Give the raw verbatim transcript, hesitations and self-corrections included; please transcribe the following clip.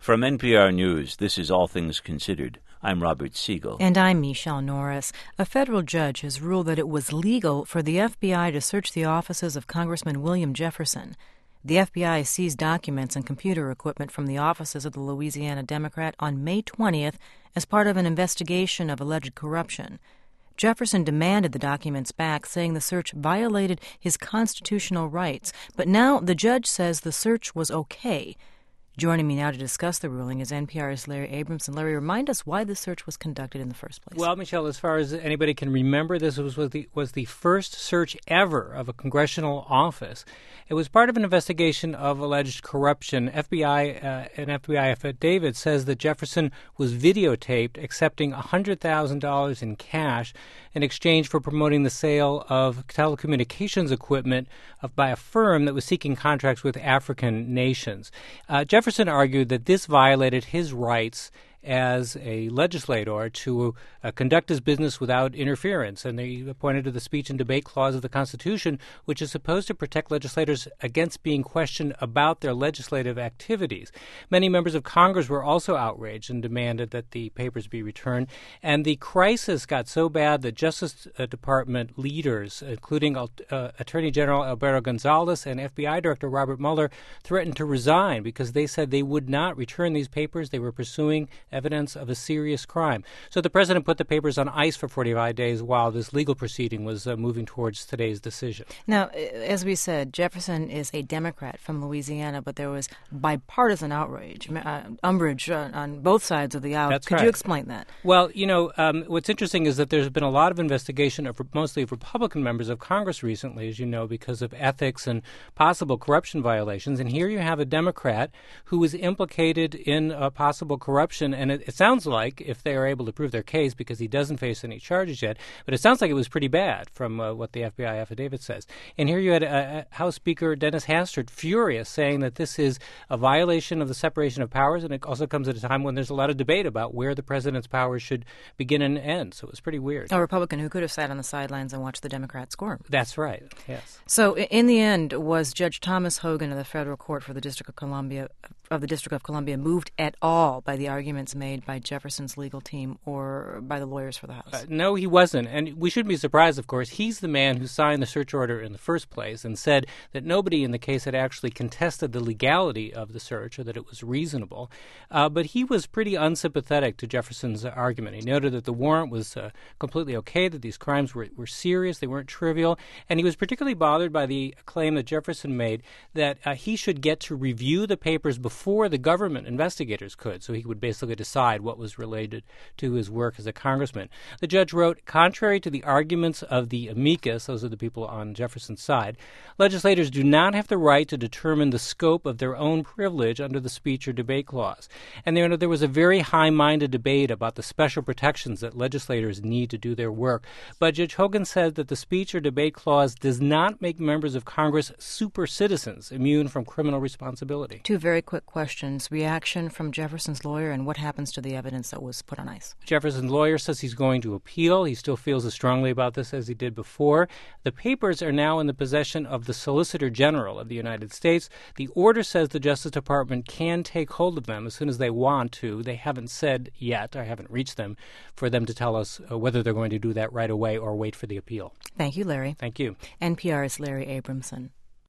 From N P R News, this is All Things Considered. I'm Robert Siegel. And I'm Michelle Norris. A federal judge has ruled that it was legal for the F B I to search the offices of Congressman William Jefferson. The F B I seized documents and computer equipment from the offices of the Louisiana Democrat on May twentieth as part of an investigation of alleged corruption. Jefferson demanded the documents back, saying the search violated his constitutional rights. But now the judge says the search was okay. Joining me now to discuss the ruling is N P R's Larry Abramson. Larry, remind us why the search was conducted in the first place. Well, Michelle, as far as anybody can remember, this was, was, the, was the first search ever of a congressional office. It was part of an investigation of alleged corruption. F B I, uh, an F B I affidavit says that Jefferson was videotaped accepting one hundred thousand dollars in cash in exchange for promoting the sale of telecommunications equipment of, by a firm that was seeking contracts with African nations. Uh, Jefferson argued that this violated his rights as a legislator to uh, conduct his business without interference. And they pointed to the speech and debate clause of the Constitution, which is supposed to protect legislators against being questioned about their legislative activities. Many members of Congress were also outraged and demanded that the papers be returned. And the crisis got so bad that Justice Department leaders, including uh, Attorney General Alberto Gonzales and F B I Director Robert Mueller, threatened to resign because they said they would not return these papers. They were pursuing evidence of a serious crime. So the president put the papers on ice for forty-five days while this legal proceeding was uh, moving towards today's decision. Now, as we said, Jefferson is a Democrat from Louisiana, but there was bipartisan outrage, uh, umbrage uh, on both sides of the aisle. That's Could right. you explain that? Well, you know, um, what's interesting is that there's been a lot of investigation of mostly of Republican members of Congress recently, as you know, because of ethics and possible corruption violations. And here you have a Democrat who was implicated in uh, possible corruption. And it, it sounds like, if they are able to prove their case, because he doesn't face any charges yet, but it sounds like it was pretty bad from uh, what the F B I affidavit says. And here you had uh, House Speaker Dennis Hastert furious, saying that this is a violation of the separation of powers, and it also comes at a time when there's a lot of debate about where the president's powers should begin and end. So it was pretty weird. A Republican who could have sat on the sidelines and watched the Democrats squirm. That's right, yes. So in the end, was Judge Thomas Hogan of the Federal Court for the District of Columbia of the District of Columbia moved at all by the arguments made by Jefferson's legal team or by the lawyers for the House? Uh, no, he wasn't. And we shouldn't be surprised, of course. He's the man who signed the search order in the first place and said that nobody in the case had actually contested the legality of the search or that it was reasonable. Uh, but he was pretty unsympathetic to Jefferson's argument. He noted that the warrant was uh, completely okay, that these crimes were, were serious, they weren't trivial. And he was particularly bothered by the claim that Jefferson made that uh, he should get to review the papers before the government investigators could, so he would basically decide what was related to his work as a congressman. The judge wrote, contrary to the arguments of the amicus, those are the people on Jefferson's side, legislators do not have the right to determine the scope of their own privilege under the speech or debate clause. And there, there was a very high-minded debate about the special protections that legislators need to do their work. But Judge Hogan said that the speech or debate clause does not make members of Congress super citizens immune from criminal responsibility. Two very quick questions. Reaction from Jefferson's lawyer, and what happens to the evidence that was put on ice? Jefferson's lawyer says he's going to appeal. He still feels as strongly about this as he did before. The papers are now in the possession of the Solicitor General of the United States. The order says the Justice Department can take hold of them as soon as they want to. They haven't said yet, I haven't reached them, for them to tell us uh, whether they're going to do that right away or wait for the appeal. Thank you, Larry. Thank you. N P R's Larry Abramson.